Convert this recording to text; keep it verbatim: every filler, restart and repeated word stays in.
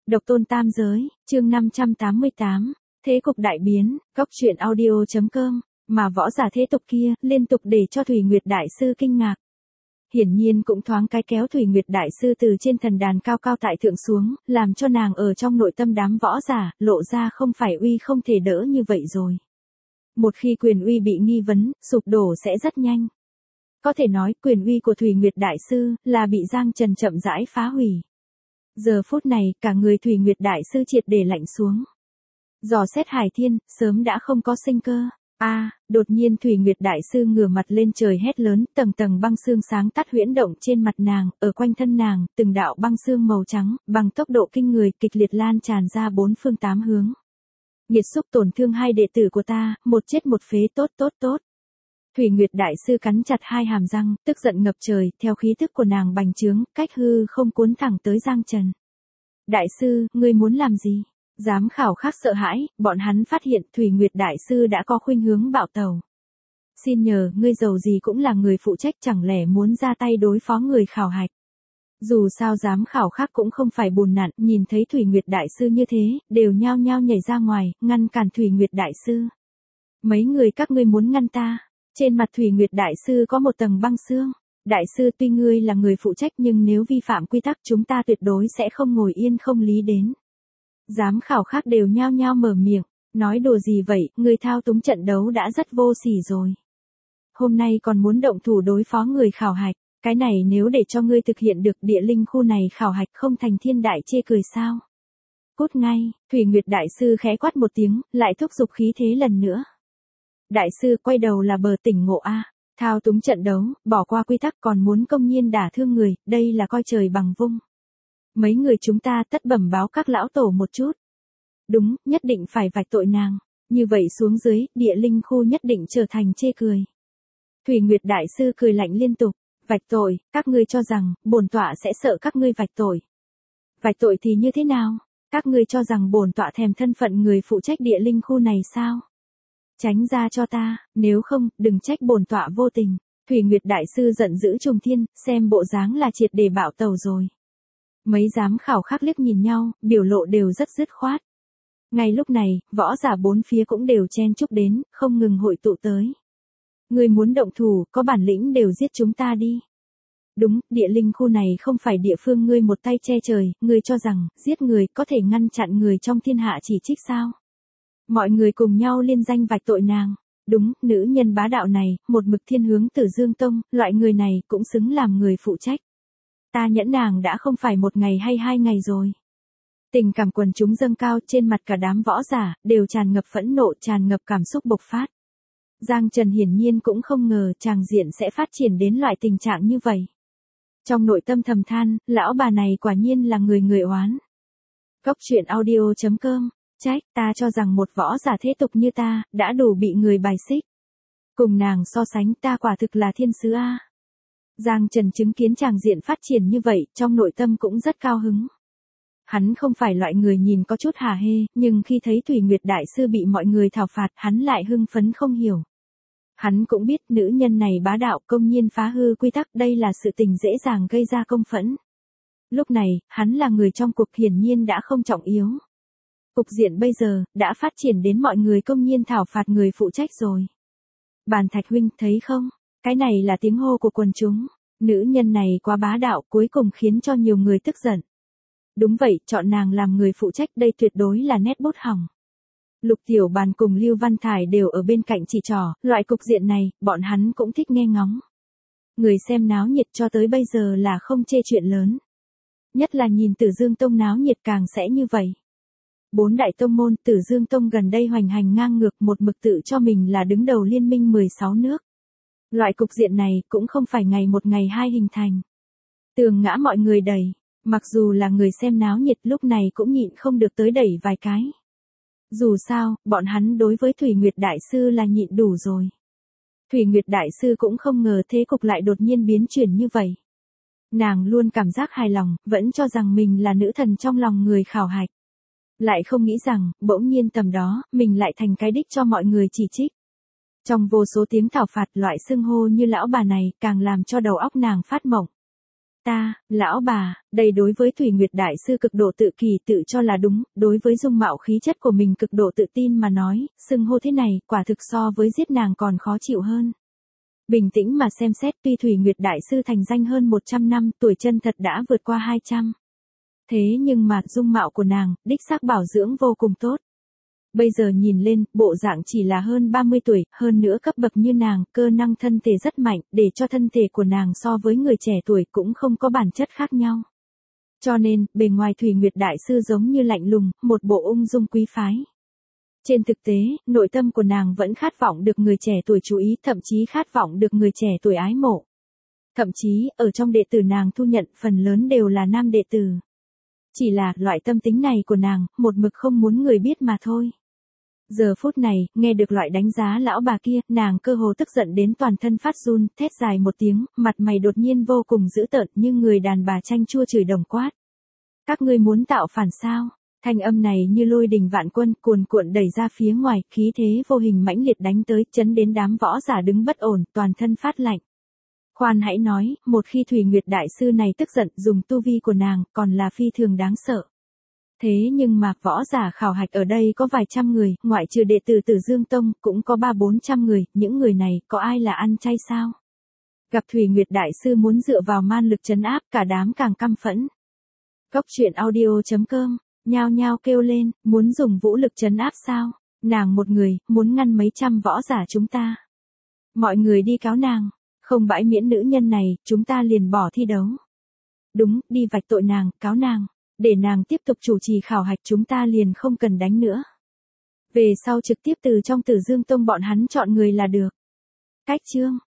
Độc tôn tam giới, chương năm trăm tám mươi tám, thế cục đại biến, góc truyện audio chấm com, mà võ giả thế tục kia, liên tục để cho Thủy Nguyệt Đại Sư kinh ngạc. Hiển nhiên cũng thoáng cái kéo Thủy Nguyệt Đại Sư từ trên thần đàn cao cao tại thượng xuống, làm cho nàng ở trong nội tâm đám võ giả, lộ ra không phải uy không thể đỡ như vậy rồi. Một khi quyền uy bị nghi vấn, sụp đổ sẽ rất nhanh. Có thể nói quyền uy của Thủy Nguyệt Đại Sư, là bị Giang Trần chậm rãi phá hủy. Giờ phút này, cả người Thủy Nguyệt Đại Sư triệt để lạnh xuống. Dò xét Hải Thiên, sớm đã không có sinh cơ. A, à, đột nhiên Thủy Nguyệt Đại Sư ngửa mặt lên trời hét lớn, tầng tầng băng xương sáng tắt huyễn động trên mặt nàng, ở quanh thân nàng, từng đạo băng xương màu trắng, bằng tốc độ kinh người, kịch liệt lan tràn ra bốn phương tám hướng. Nhiệt xúc tổn thương hai đệ tử của ta, một chết một phế, tốt tốt tốt. Thủy Nguyệt Đại Sư cắn chặt hai hàm răng, tức giận ngập trời, theo khí tức của nàng bành trướng, cách hư không cuốn thẳng tới Giang Trần. Đại Sư, ngươi muốn làm gì? Giám khảo khác sợ hãi, bọn hắn phát hiện Thủy Nguyệt Đại Sư đã có khuynh hướng bạo tẩu. Xin nhờ, ngươi giàu gì cũng là người phụ trách, chẳng lẽ muốn ra tay đối phó người khảo hạch. Dù sao giám khảo khác cũng không phải bùn nặn, nhìn thấy Thủy Nguyệt Đại Sư như thế, đều nhao nhao nhảy ra ngoài, ngăn cản Thủy Nguyệt Đại Sư. Mấy người các ngươi muốn ngăn ta? Trên mặt Thủy Nguyệt Đại Sư có một tầng băng xương. Đại Sư, tuy ngươi là người phụ trách nhưng nếu vi phạm quy tắc chúng ta tuyệt đối sẽ không ngồi yên không lý đến. Giám khảo khác đều nhao nhao mở miệng, nói đùa gì vậy, ngươi thao túng trận đấu đã rất vô sỉ rồi. Hôm nay còn muốn động thủ đối phó người khảo hạch, cái này nếu để cho ngươi thực hiện được địa linh khu này khảo hạch không thành thiên đại chê cười sao. Cút ngay, Thủy Nguyệt Đại Sư khẽ quát một tiếng, lại thúc giục khí thế lần nữa. Đại Sư quay đầu là bờ tỉnh ngộ a, thao túng trận đấu, bỏ qua quy tắc còn muốn công nhiên đả thương người, đây là coi trời bằng vung. Mấy người chúng ta tất bẩm báo các lão tổ một chút. Đúng, nhất định phải vạch tội nàng, như vậy xuống dưới, địa linh khu nhất định trở thành chê cười. Thủy Nguyệt Đại Sư cười lạnh liên tục, vạch tội, các ngươi cho rằng, bổn tọa sẽ sợ các ngươi vạch tội. Vạch tội thì như thế nào? Các ngươi cho rằng bổn tọa thèm thân phận người phụ trách địa linh khu này sao? Tránh ra cho ta, nếu không, đừng trách bổn tọa vô tình. Thủy Nguyệt Đại Sư giận dữ trùng thiên, xem bộ dáng là triệt để bạo tẩu rồi. Mấy giám khảo khác liếc nhìn nhau, biểu lộ đều rất dứt khoát. Ngay lúc này, võ giả bốn phía cũng đều chen chúc đến, không ngừng hội tụ tới. Người muốn động thủ, có bản lĩnh đều giết chúng ta đi. Đúng, địa linh khu này không phải địa phương ngươi một tay che trời, ngươi cho rằng, giết người có thể ngăn chặn người trong thiên hạ chỉ trích sao? Mọi người cùng nhau liên danh vạch tội nàng. Đúng, nữ nhân bá đạo này, một mực thiên hướng Tử Dương Tông, loại người này cũng xứng làm người phụ trách. Ta nhẫn nàng đã không phải một ngày hay hai ngày rồi. Tình cảm quần chúng dâng cao trên mặt cả đám võ giả, đều tràn ngập phẫn nộ, tràn ngập cảm xúc bộc phát. Giang Trần hiển nhiên cũng không ngờ tràng diện sẽ phát triển đến loại tình trạng như vậy. Trong nội tâm thầm than, lão bà này quả nhiên là người người oán. Góc truyện audio chấm com, trách, ta cho rằng một võ giả thế tục như ta, đã đủ bị người bài xích. Cùng nàng so sánh ta quả thực là thiên sứ a. Giang Trần chứng kiến tràng diện phát triển như vậy, trong nội tâm cũng rất cao hứng. Hắn không phải loại người nhìn có chút hả hê, nhưng khi thấy Thủy Nguyệt Đại Sư bị mọi người thảo phạt, hắn lại hưng phấn không hiểu. Hắn cũng biết nữ nhân này bá đạo công nhiên phá hư quy tắc, đây là sự tình dễ dàng gây ra công phẫn. Lúc này, hắn là người trong cuộc hiển nhiên đã không trọng yếu. Cục diện bây giờ, đã phát triển đến mọi người công nhiên thảo phạt người phụ trách rồi. Bàn Thạch huynh, thấy không? Cái này là tiếng hô của quần chúng. Nữ nhân này quá bá đạo, cuối cùng khiến cho nhiều người tức giận. Đúng vậy, chọn nàng làm người phụ trách đây tuyệt đối là nét bút hỏng. Lục Tiểu Bàn cùng Lưu Văn Thải đều ở bên cạnh chỉ trỏ, loại cục diện này, bọn hắn cũng thích nghe ngóng. Người xem náo nhiệt cho tới bây giờ là không chê chuyện lớn. Nhất là nhìn Tử Dương Tông náo nhiệt càng sẽ như vậy. Bốn đại tông môn Tử Dương Tông gần đây hoành hành ngang ngược một mực tự cho mình là đứng đầu liên minh mười sáu nước. Loại cục diện này cũng không phải ngày một ngày hai hình thành. Tường ngã mọi người đẩy, mặc dù là người xem náo nhiệt lúc này cũng nhịn không được tới đẩy vài cái. Dù sao, bọn hắn đối với Thủy Nguyệt Đại Sư là nhịn đủ rồi. Thủy Nguyệt Đại Sư cũng không ngờ thế cục lại đột nhiên biến chuyển như vậy. Nàng luôn cảm giác hài lòng, vẫn cho rằng mình là nữ thần trong lòng người khảo hạch. Lại không nghĩ rằng, bỗng nhiên tầm đó, mình lại thành cái đích cho mọi người chỉ trích. Trong vô số tiếng thảo phạt loại xưng hô như lão bà này càng làm cho đầu óc nàng phát mộng. Ta, lão bà, đây đối với Thủy Nguyệt Đại Sư cực độ tự kỳ tự cho là đúng, đối với dung mạo khí chất của mình cực độ tự tin mà nói, xưng hô thế này, quả thực so với giết nàng còn khó chịu hơn. Bình tĩnh mà xem xét tuy Thủy Nguyệt Đại Sư thành danh hơn một trăm năm, tuổi chân thật đã vượt qua hai trăm. Thế nhưng mà dung mạo của nàng, đích xác bảo dưỡng vô cùng tốt. Bây giờ nhìn lên, bộ dạng chỉ là hơn ba mươi tuổi, hơn nữa cấp bậc như nàng, cơ năng thân thể rất mạnh, để cho thân thể của nàng so với người trẻ tuổi cũng không có bản chất khác nhau. Cho nên, bề ngoài Thủy Nguyệt Đại Sư giống như lạnh lùng, một bộ ung dung quý phái. Trên thực tế, nội tâm của nàng vẫn khát vọng được người trẻ tuổi chú ý, thậm chí khát vọng được người trẻ tuổi ái mộ. Thậm chí, ở trong đệ tử nàng thu nhận, phần lớn đều là nam đệ tử. Chỉ là, loại tâm tính này của nàng, một mực không muốn người biết mà thôi. Giờ phút này, nghe được loại đánh giá lão bà kia, nàng cơ hồ tức giận đến toàn thân phát run, thét dài một tiếng, mặt mày đột nhiên vô cùng dữ tợn như người đàn bà chanh chua chửi đồng quát. Các ngươi muốn tạo phản sao? Thanh âm này như lôi đình vạn quân cuồn cuộn đẩy ra phía ngoài, khí thế vô hình mãnh liệt đánh tới, chấn đến đám võ giả đứng bất ổn, toàn thân phát lạnh. Khoan hãy nói, một khi Thủy Nguyệt Đại Sư này tức giận dùng tu vi của nàng, còn là phi thường đáng sợ. Thế nhưng mà, võ giả khảo hạch ở đây có vài trăm người, ngoại trừ đệ tử Tử Dương Tông, cũng có ba bốn trăm người, những người này, có ai là ăn chay sao? Gặp Thủy Nguyệt Đại Sư muốn dựa vào man lực trấn áp, cả đám càng căm phẫn. Góc truyện audio chấm com, nhao nhao kêu lên, muốn dùng vũ lực trấn áp sao? Nàng một người, muốn ngăn mấy trăm võ giả chúng ta. Mọi người đi cáo nàng, không bãi miễn nữ nhân này, chúng ta liền bỏ thi đấu. Đúng, đi vạch tội nàng, cáo nàng. Để nàng tiếp tục chủ trì khảo hạch chúng ta liền không cần đánh nữa. Về sau trực tiếp từ trong Tử Dương Tông bọn hắn chọn người là được. Cách chương